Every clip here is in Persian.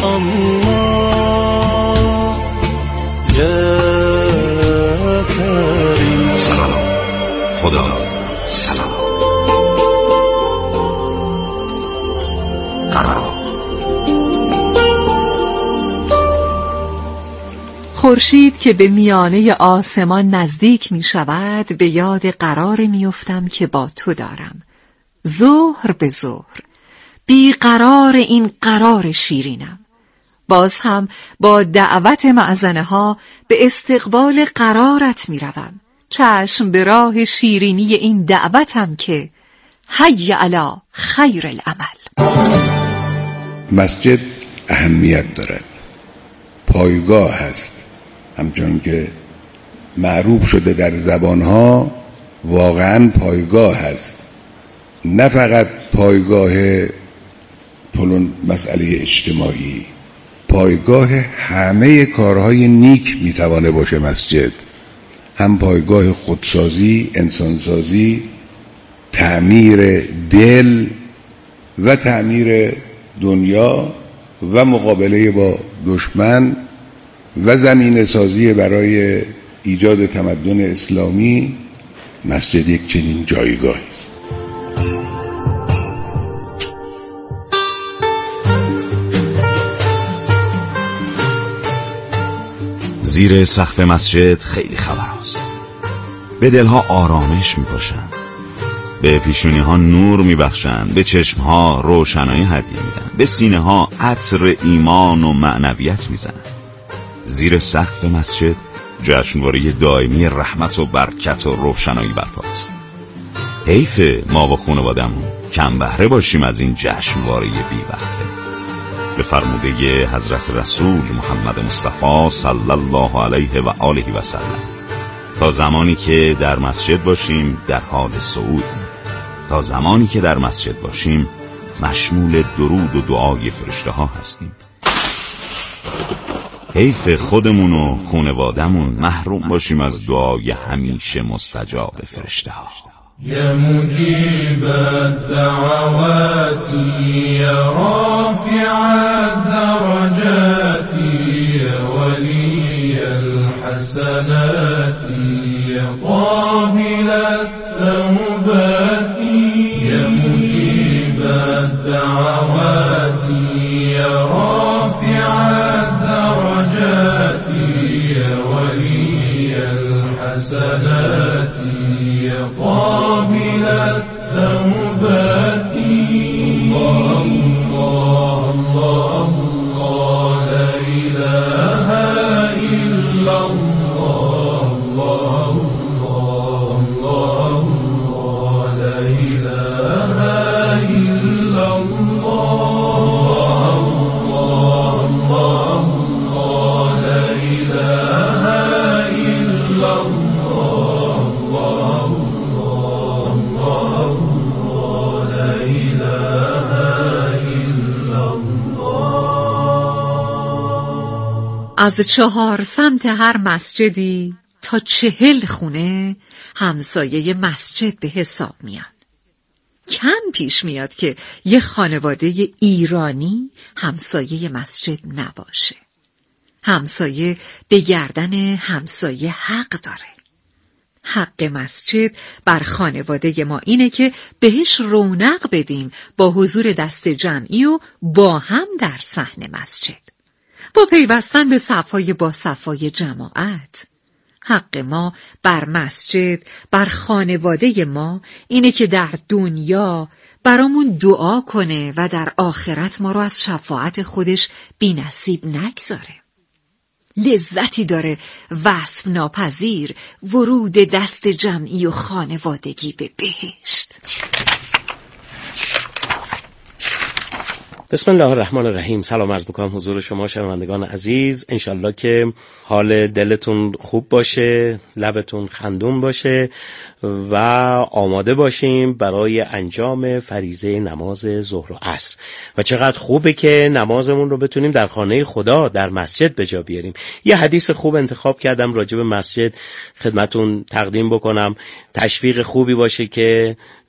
الله یا کریم. سلام، خدا سلام. قرار. خورشید که به میانه آسمان نزدیک می شود، به یاد قرار می افتم که با تو دارم. ظهر به ظهر بی قرار این قرار شیرینم. باز هم با دعوت معزنه ها به استقبال قرارت می روم. چشم به راه شیرینی این دعوتم که حی علی خیر العمل. مسجد اهمیت دارد، پایگاه هست، همچون که معروف شده در زبانها واقعا پایگاه هست، نه فقط پایگاه پلون مسئله اجتماعی، پایگاه همه کارهای نیک میتوانه باشه مسجد، هم پایگاه خودسازی، انسانسازی، تعمیر دل و تعمیر دنیا و مقابله با دشمن و زمینه سازی برای ایجاد تمدن اسلامی. مسجد یک چنین جایگاهی است. زیر سقف مسجد خیلی خبر است. به دلها آرامش می باشند، به پیشونی ها نور می بخشند، به چشم ها روشنایی هدیه میدن، به سینه ها عطر ایمان و معنویت می زنند. زیر سقف مسجد جشنواره دائمی رحمت و برکت و روشنایی برپاست. حیف ما و خانواده‌مون کم بهره باشیم از این جشنواره بی‌وقفه. به فرموده حضرت رسول محمد مصطفی صلی الله علیه و آله و سلم، تا زمانی که در مسجد باشیم در حال صعود، تا زمانی که در مسجد باشیم مشمول درود و دعای فرشته ها هستیم. حیف خودمون و خانواده‌مون محروم باشیم از دعای همیشه مستجاب فرشته ها. یا مجیب الدعوات یا رافع الدرجات یا ولی الحسنات یا قابل التوبات یا مجیب الدعوات یا رافع الدرجات یا ولی الحسنات یا قابل التوبات. الله الله الله لا إله إلا الله الله الله الله لا إله إلا الله الله الله لا إله إلا الله لا إله إلا الله. از 4 سمت هر مسجدی تا 40 خونه همسایه مسجد به حساب میان. کم پیش میاد که یه خانواده ایرانی همسایه مسجد نباشه. همسایه به گردن همسایه حق داره. حق مسجد بر خانواده ما اینه که بهش رونق بدیم با حضور دست جمعی و با هم در صحن مسجد، با پیوستن به صفای با صفای جماعت. حق ما بر مسجد، بر خانواده ما اینه که در دنیا برامون دعا کنه و در آخرت ما رو از شفاعت خودش بی نصیب نگذاره. لذتی داره وصف ناپذیر ورود دست جمعی و خانوادگی به بهشت. بسم الله الرحمن الرحیم. سلام عرض میکنم حضور شما شنوندگان عزیز. انشالله که حال دلتون خوب باشه، لبتون خندون باشه و آماده باشیم برای انجام فریضه نماز ظهر و عصر. و چقدر خوبه که نمازمون رو بتونیم در خانه خدا، در مسجد به جا بیاریم. یه حدیث خوب انتخاب کردم راجع به مسجد خدمتون تقدیم بکنم. تشویق خوبی باشه که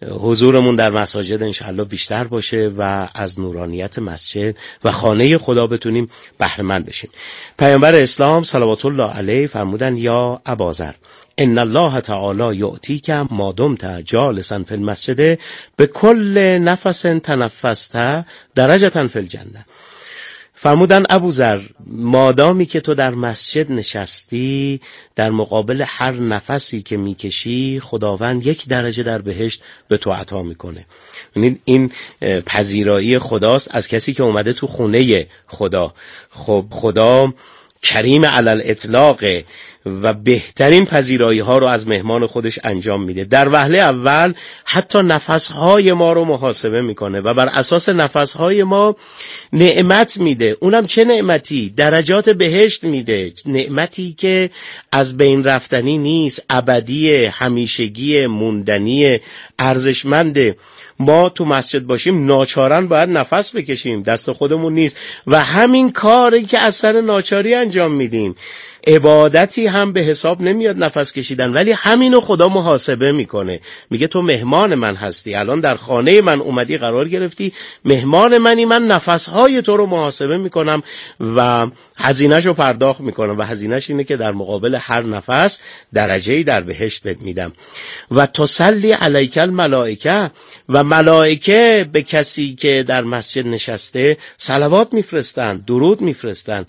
حضورمون در مساجد انشاءالله بیشتر باشه و از نورانیت مسجد و خانه خدا بتونیم بهره مند بشیم. پیامبر اسلام صلوات الله علیه فرمودن یا اباذر ان الله تعالی یعطیک ما دمت جالسا فی المسجد بكل نفس تنفست درجه فی الجنه. فرمودن ابوذر مادامی که تو در مسجد نشستی در مقابل هر نفسی که میکشی خداوند 1 درجه در بهشت به تو عطا میکنه. این پذیرایی خداست از کسی که اومده تو خونه خدا. خب خدا کریم علی الاطلاق و بهترین پذیرایی ها رو از مهمان خودش انجام میده. در وهله اول حتی نفسهای ما رو محاسبه میکنه و بر اساس نفسهای ما نعمت میده. اونم چه نعمتی؟ درجات بهشت میده، نعمتی که از بین رفتنی نیست، ابدی، همیشگی، موندنی، ارزشمنده. ما تو مسجد باشیم ناچارن باید نفس بکشیم، دست خودمون نیست و همین کاری که از سر ناچاری انجام میدیم. عبادتی هم به حساب نمیاد نفس کشیدن، ولی همینو خدا محاسبه میکنه. میگه تو مهمان من هستی، الان در خانه من اومدی قرار گرفتی، مهمان منی، من نفسهای تو رو محاسبه میکنم و هزینه‌ش رو پرداخت میکنم و هزینه‌ش اینه که در مقابل هر نفس درجه‌ای در بهشت بهت میدم. و تصلی علیک الملائکه، و ملائکه به کسی که در مسجد نشسته صلوات میفرستن، درود میفرستن.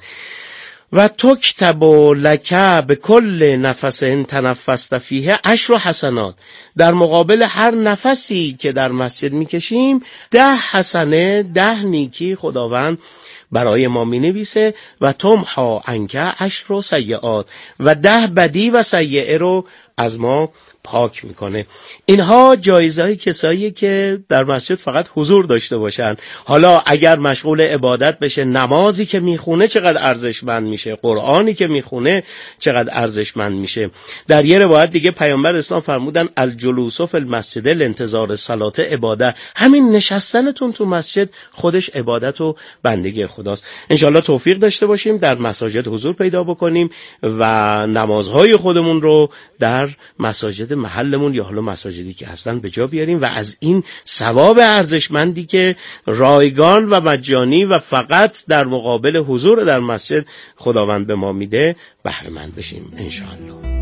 و تکتب لک بكل نفس تنفست فیه 10 حسنات، در مقابل هر نفسی که در مسجد میکشیم 10 حسنه، 10 نیکی خداوند برای ما مینویسه. و تمحا عنک 10 سیئات، و 10 بدی و سیئه رو از ما پاک میکنه. اینها جایزه‌های کسایی که در مسجد فقط حضور داشته باشن. حالا اگر مشغول عبادت بشه، نمازی که میخونه چقدر ارزشمند میشه، قرآنی که میخونه چقدر ارزشمند میشه. در یه روایت دیگه پیامبر اسلام فرمودن الجلوس فی المسجد لانتظار الصلاه عباده. همین نشستنتون تو مسجد خودش عبادت و بندگی خداست. انشالله توفیق داشته باشیم در مساجد حضور پیدا بکنیم و نمازهای خودمون رو در مساجد محلمون یا حالا مساجدی که هستن به جا بیاریم و از این ثواب ارزشمندی که رایگان و مجانی و فقط در مقابل حضور در مسجد خداوند به ما میده بهره مند بشیم انشاءالله.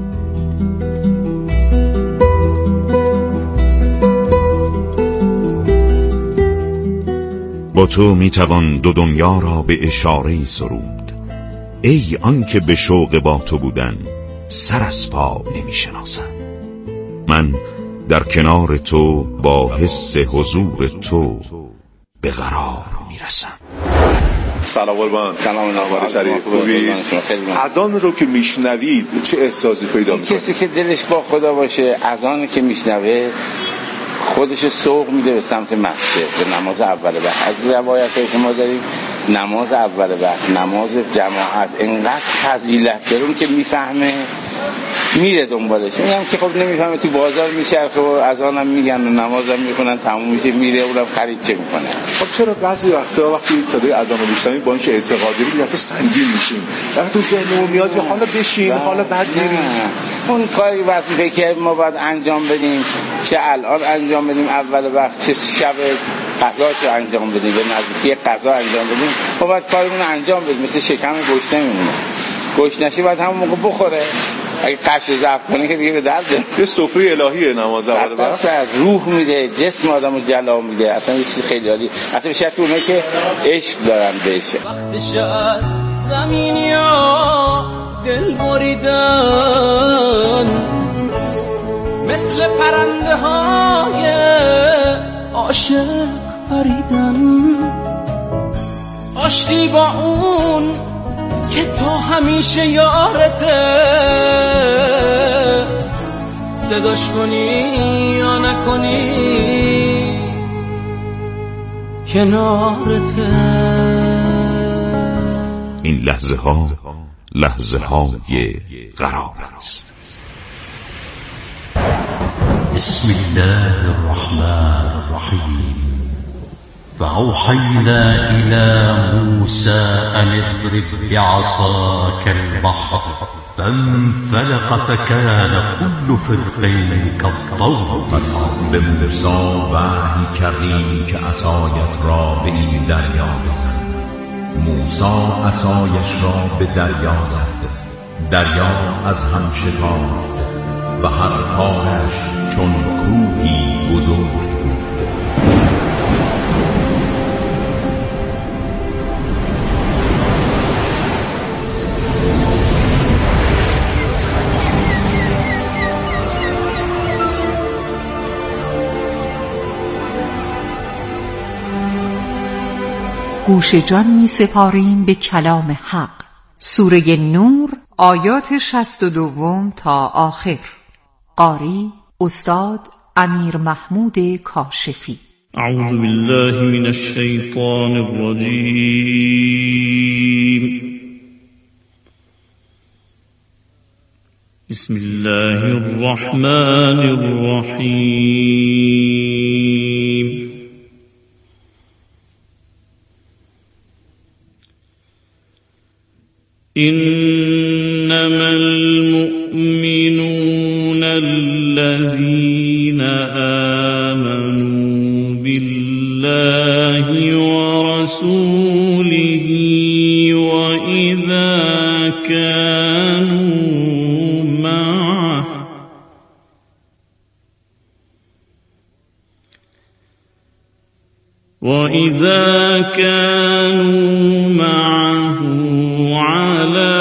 با تو میتوان 2 دنیا را به اشاره‌ای سرود. ای آنکه به شوق با تو بودن سر از پا نمیشناسم. من در کنار تو با حس حضور تو به قرار میرسم. سلام قربان. سلام احوال شریف خوبی؟ اذان رو که میشنوید چه احساسی پیدا میکنید؟ کسی که دلش با خدا باشه اذان که میشنوه خودش سوق میده به سمت مسجد، به نماز اول وقت. از روایتایی که ما داریم نماز اول وقت، نماز جماعت اینقدر فضیلت داره که میفهمه میره دنبالش. میگم که خب نمیفهمه، تو بازار میچرخه و اذانم میگن و نمازم میخونن، تموم میشه میره، اونم خرید چه میکنه. خب چرا بعضی وقتا وقتی صدای اذان رو میشنویم با اینکه اعتقادی رو دفعه سنگین میشیم، وقتی تو ذهنمون میاد که حالا بشیم حالا بعد میریم. اون کاری وقتی که ما باید انجام بدیم، چه الان انجام بدیم اول وقت، چه شب قضاشو انجام بدیم، به نزدیکی قضا انجام بدیم، خب باید کارمون انجام بدیم. مثل شکم گوشت نمیمونه، گوشت نشی باید همون موقع بخوره. اگه قش ضعف کنه که دیگه به درد یه سفره الهیه نماز اول وقت. روح میده، جسم آدمو جلا میده، اصلا یه چیز خیلی عالی. اصلا به شرط اونایی که عشق دارن بهش. وقتش از زمینیا دل بریدن، مثل پرنده های عاشق پریدن، آشتی با اون که تو همیشه یارته، صداش کنی یا نکنی کنارته. این لحظه های قرار است. بسم الله الرحمن الرحیم. فأوحينا إلى موسى أن اضرب بعصاك البحر فانفلق فكان كل فرقین كالطود. پس به موسی وحی کردیم که عصایت را به این دریا بزن. موسی عصایش را به دریا زد، دریا از هم شکافت و هر پارش چون کوهی بزرگ بود. گوش جان می سپاریم به کلام حق. سوره نور آیات 62 تا آخر. قاری استاد امیر محمود کاشفی. اعوذ بالله من الشیطان الرجیم. بسم الله الرحمن الرحیم. إنما المؤمنون الذين آمنوا بالله ورسوله وإذا كانوا معه على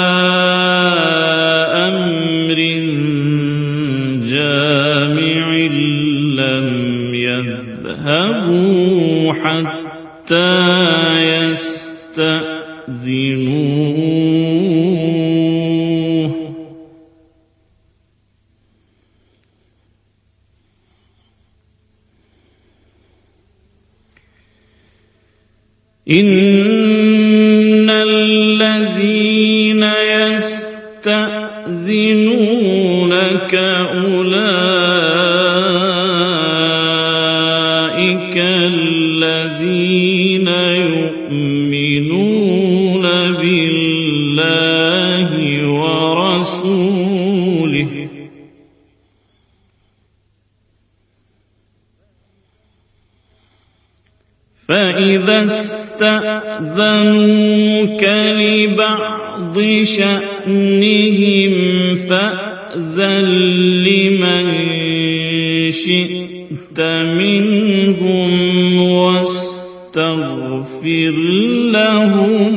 أمر جامع لم يذهبوا حتى يستأذنوه. إن الذين يستأذنونك أولئك الذين يؤمنون بالله ورسوله فإذا استأذنوك لبعض شأنهم فأذن لمن شئت منهم واستغفر لهم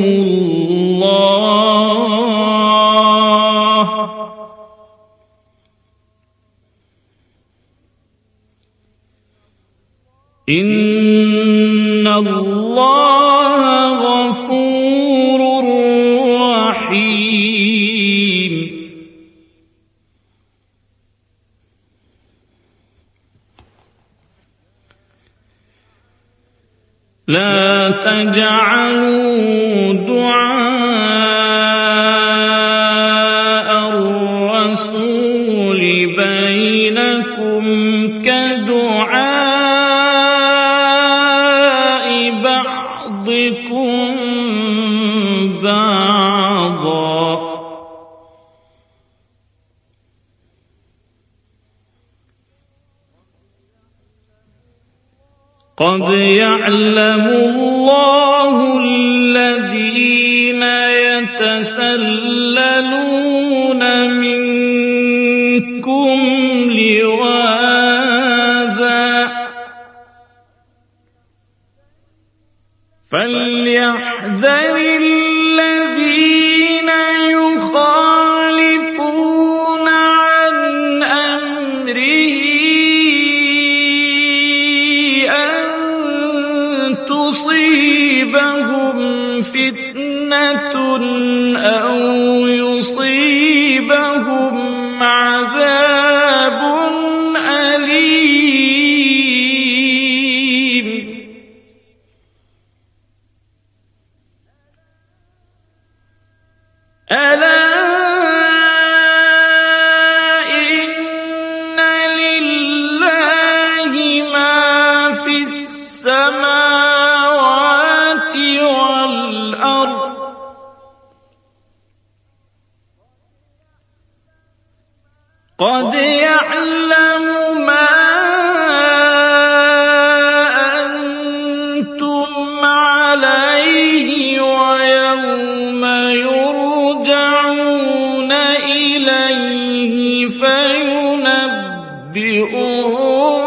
الله إن الله غفور رحيم. لا تجعلوا دعاء الرسول بينكم كدعاء بعضكم بعضا قد يعلم الله الذين يتسللون منكم لواذا فليحذر الذين يخالفون عن أمره أن تصيبهم فتنة أو يصيبهم عذاب أليم. ألا إن لله ما في السماوات والأرض قد يعلم ما أنتم عليه ويوم يرجعون إليه فينبئهم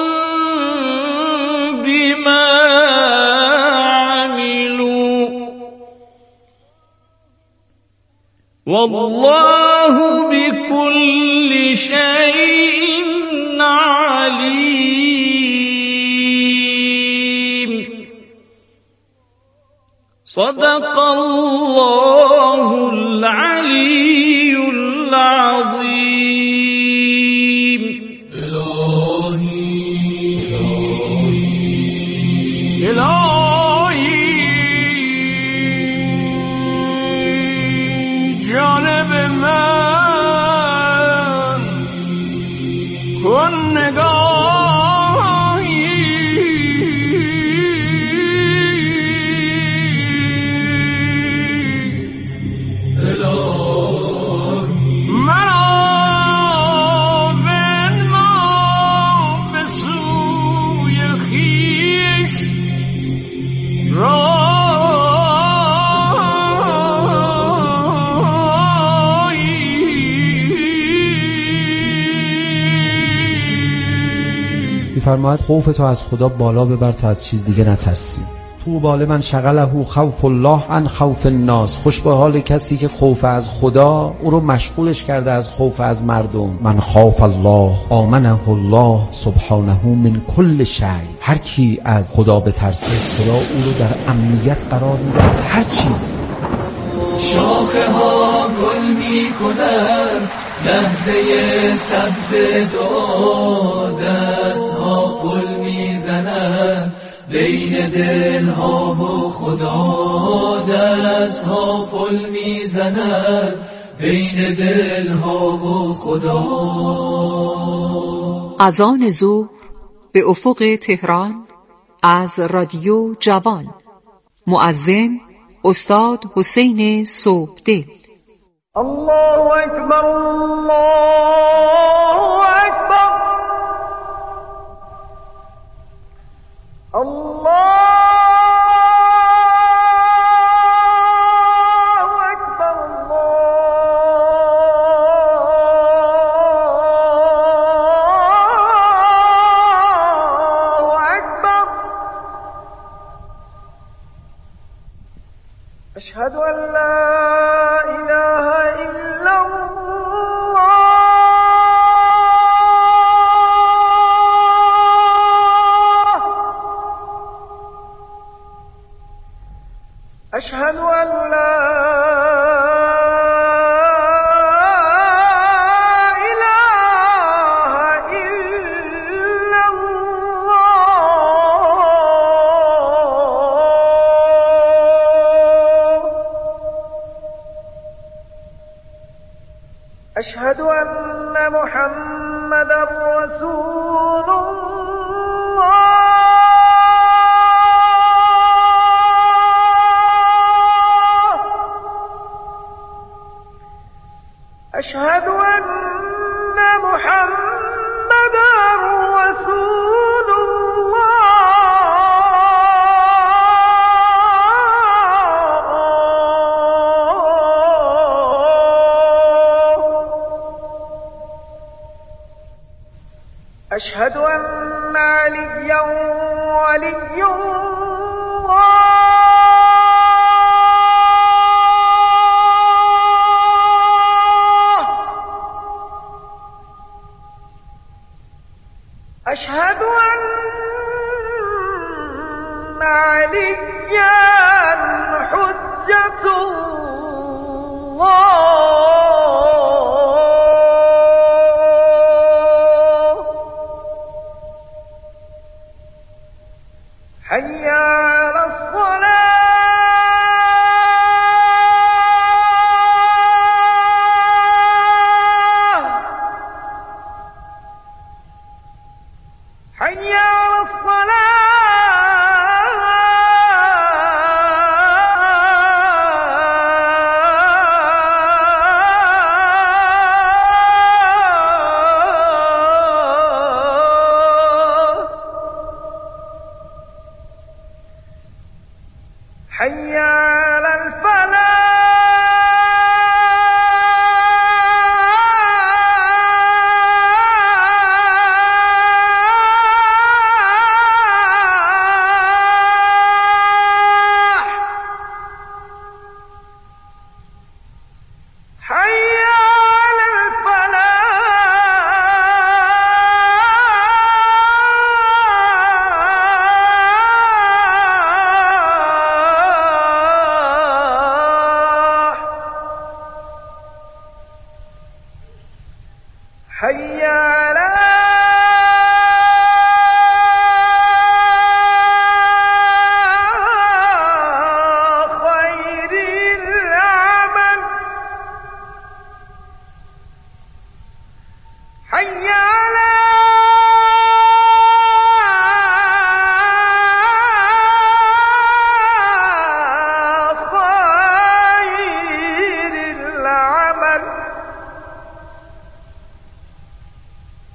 بما عملوا والله بكل شيء عليم. صدق الله العلي العظيم. الهی جانب من کن نگاهی مرا بنما به سوی خویش می‌فرماید خوف تو از خدا بالا ببر تا از چیز دیگه نترسی. طوبی لمن شغله خوف الله عن خوف الناس. خوش به حال کسی که خوف از خدا او رو مشغولش کرده از خوف از مردم. من خاف الله آمنه الله سبحانه من کل شیء. هر کی از خدا بترسه خدا او رو در امنیت قرار میده از هر چیز. شاخه ها گل می کنن لحظه سبز دعا، دست ها پل می زنن بین دل ها و خدا، دست ها پل می زنن بین دل ها و خدا. اذان ظهر به افق تهران از رادیو جوان. مؤذن استاد حسین صبحدل. الله اکبر الله اکبر الله اکبر الله اکبر. اشهد ان لا اله الا الله اشهد ان لا اله الا الله اشهد ان محمدا رسول الله اشهد ان محمدا رسول الله اشهد ان عليا ولي الله اشهد ان عليا حجة الله حي على الصلاة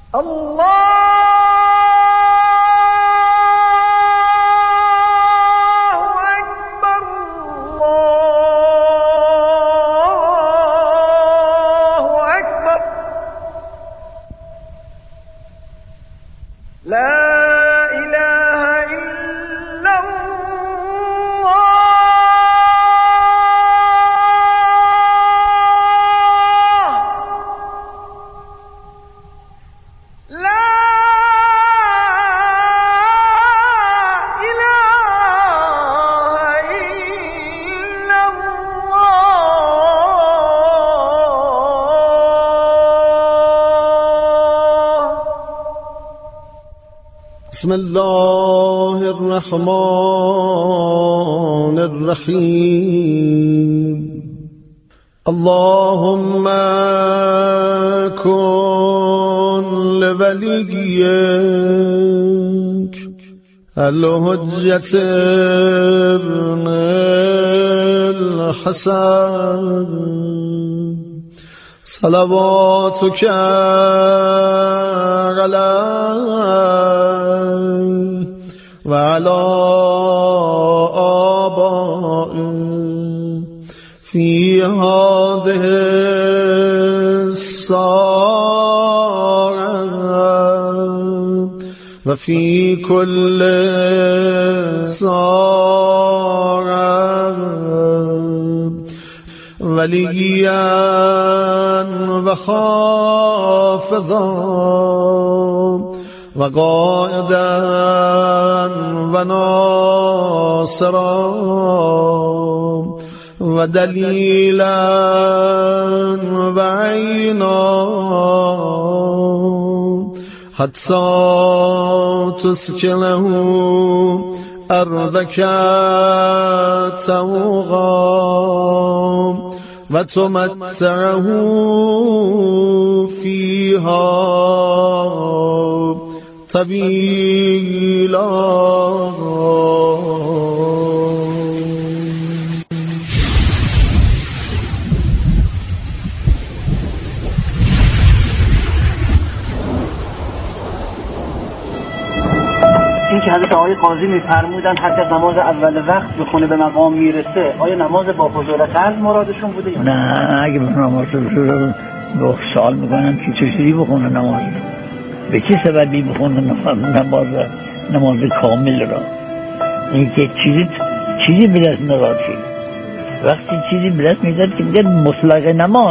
بسم الله الرحمن الرحیم اللهم کن لولیک الحجة ابن الحسن صلواتك علیه و علی آبائه فی هذه الساعة و فی کل ساعة وليا وخافضا وقائدا وناصرا ودليلا وعينا حتى تسكنه أرضك سوغا وتمتعه فيها طويلا. این که حضرت آقای قاضی می‌فرمودن حتی نماز اول وقت بخونه به مقام میرسه، آیا نماز با حضور قلب مرادشون بوده یا نه؟ اگه به نماز حضور با سوال میکنن که چجوری بخونه نماز، به چه سببی بخونه نماز کامل را، این که چیزی به دست نداد. وقتی چیزی به دست میداد که میگه مطلق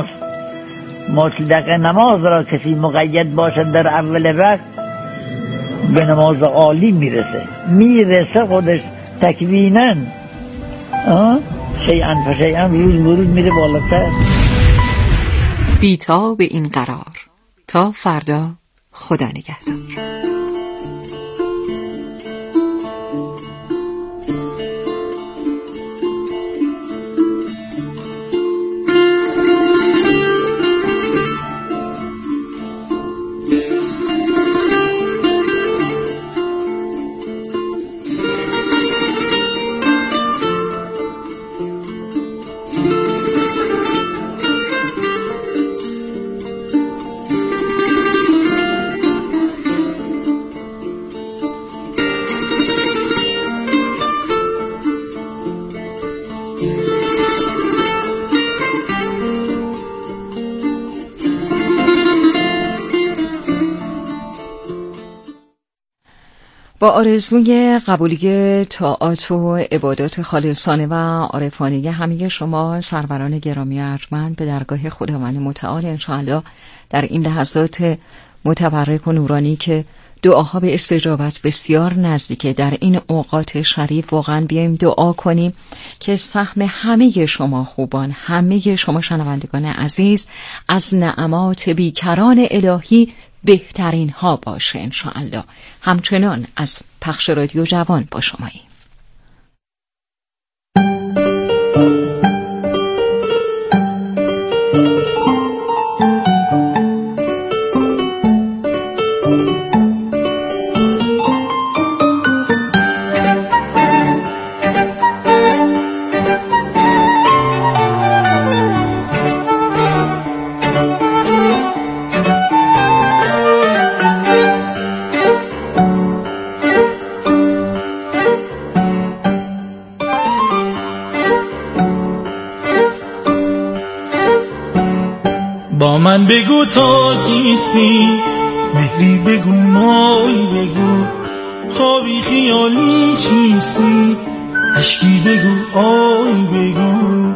نماز را کسی مقید باشد در اول وقت به نماز عالی میرسه خودش تکویناً، شیئا فشیئا روز برود میره بالاتر. بیتا به این قرار تا فردا، خدا نگهدار. با آرزوی قبولی طاعات و عبادات خالصانه و عارفانه همه شما سروران گرامی ارجمند به درگاه خداوند متعال انشاءالله در این لحظات متبرک و نورانی که دعاها به استجابت بسیار نزدیکه، در این اوقات شریف واقعا بیایم دعا کنیم که سهم همه شما خوبان، همه شما شنوندگان عزیز از نعمات بیکران الهی بهترین ها باشه انشاءالله. همچنان از پخش رادیو جوان با شماییم. با من بگو تا کیستی، مهری بگو مایی بگو، خوابی خیالی چیستی، اشکی بگو آی بگو.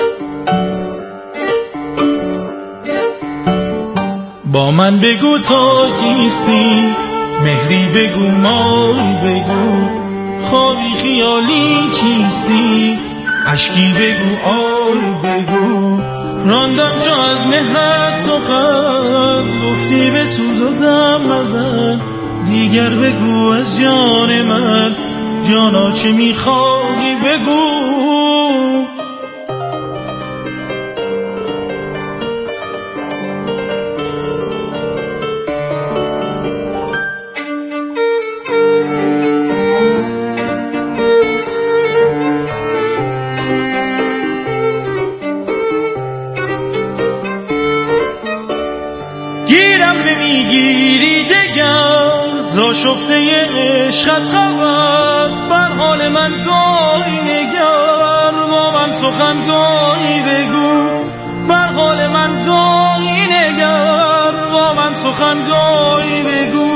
با من بگو تا کیستی، مهری بگو مایی بگو، خوابی خیالی چیستی، اشکی بگو آی بگو. راندم چو از مهرت سخن، گفتی به سوز و دم نزن، دیگر بگو از جان من، جانا چه میخوایی بگو. گیرم نمیگیری دگر، زاشفته عشقت خبر، بر حال من گاهی نگر، با من سخن گاهی بگو، بر حال من گاهی نگر، با من سخن گاهی بگو.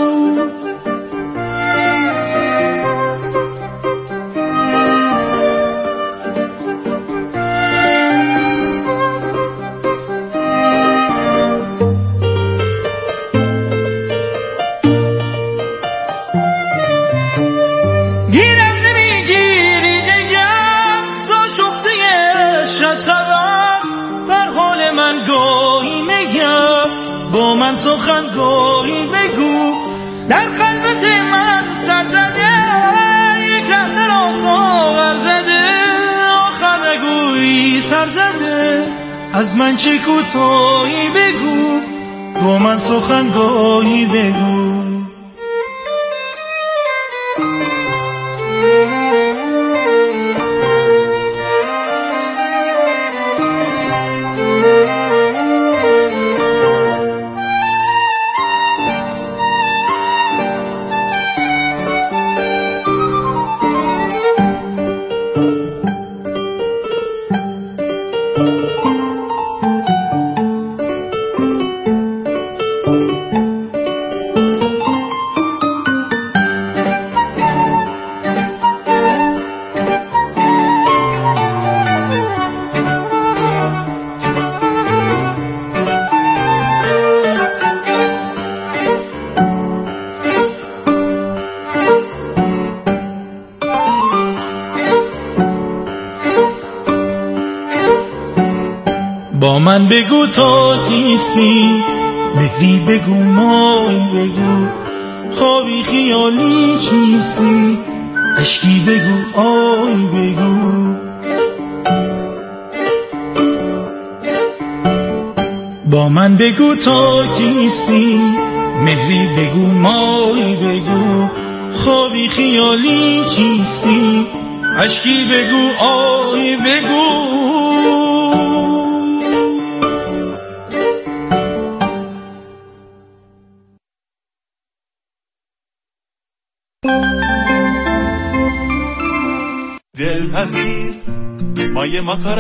گیرم نمیگیری دگر، زاشفته عشقت خبر، بر حال من گاهی نگر، با من سخن گاهی بگو. در خلوت من سر زده، یک ره در آساور زده، آخر نگویی سر زده، از من چه کوتاهی بگو، با من سخن گاهی بگو. با من بگو تا کیستی، مهری بگو مایی بگو، خوابی خیالی چیستی، اشکی بگو آی بگو. با من بگو تا کیستی، مهری بگو مایی بگو، خوابی خیالی چیستی، اشکی بگو آی بگو. دلپذیر مایه ماکارا